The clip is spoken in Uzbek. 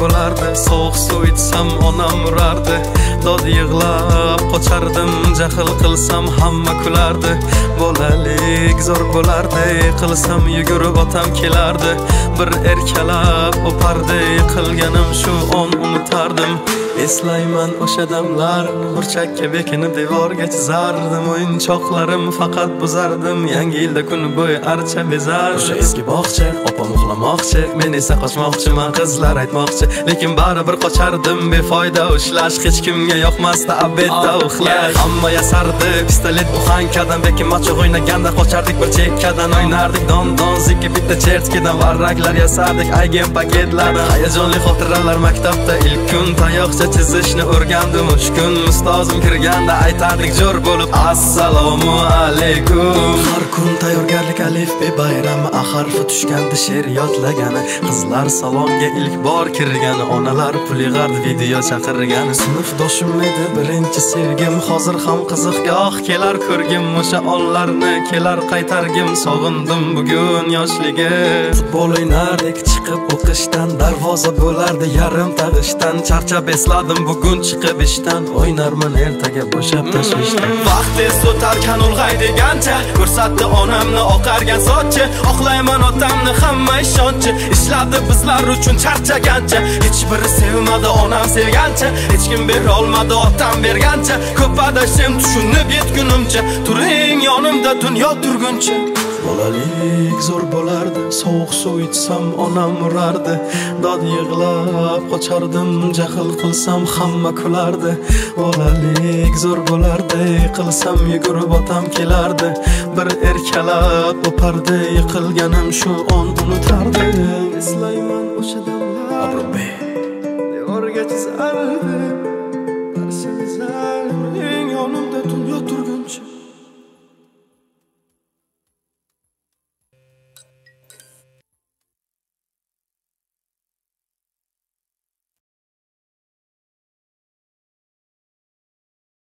bo'lardi. Sovuq suv ichsam onam urardi. Dod yig'lab qochardim, jahl qilsam hamma kulardi. Bolalik zo'r bo'lardi, qilsam yugurib otam kelardi. Bir erkalab o'pardi, qilganim shu on unutardim. Eslayman o'sha damlar, burchakka bekinib devorga chizardim. O'yinchoqlarim faqat buzardim, yangi yilda kun bo'yi archa bezardim. O'sha eski bog'cha, opam uxlamoqchi, men esa qochmoqchiman, qizlar aytmoqchi. Lekin baribir qochardim, befoyda ushlash, hech kimga yoqmasdi abedda uxlash. Hamma yasardi, pistolet buxankadan, bekin machoq o'ynaganda qochardik bir chekkadan. O'ynardik don zikki bitta chertkidan, varraklar yasardik aygen paketlardan. Hayajonli xotiralar maktabda ilk kun, tayoqcha chizishni o'rgandim 3 kun. Ustozim kirganda aytardik jo'r bo'lib assalomu alaykum. Har kun tayyorgarlik alifbe bayrami, harfi tushganda she'r yodlagani. Qizlar salonga ilk bor kirgani, onalar pul yig'ardi, video chaqirgani. Sinfdoshim edi birinchi sevgim, hozir ham qiziqgoh kelar ko'rgim. O'sha onlarni kelar qaytargim, sog'indim bugun yoshligim. Futbol o'ynardik chiqib o'qishdan, darvoza bo'lardi yarim tag'ishdan. Charchab esladim bugun chiqib ishdan, o'ynarman ertaga bo'shab tashvishdan. Vaqt tez o'tarkan ulg'ay degancha, ko'rsatdi onamni oqargan sochi. Oqlayman otamni hamma ishonchi, ishladi bizlar uchun charchagancha. Hech biri sevmadi onam sevgancha, hech kim bera olmadi otam bergancha. Ko'p adashim tushunib yetgunimcha, turing yonimda dunyo turguncha. Bolalik zo'r bo'lardi, sovuq suv ichsam onam urardi. Dod yig'lab qochardim, jahl qilsam hamma kulardi. Bolalik zo'r bo'lardi, qilsam yugurib otam kelardi. Bir erkalab o'pardi, yiqilganim shu on unutardim. Eslayman o'sha damlar, devorga chizardim.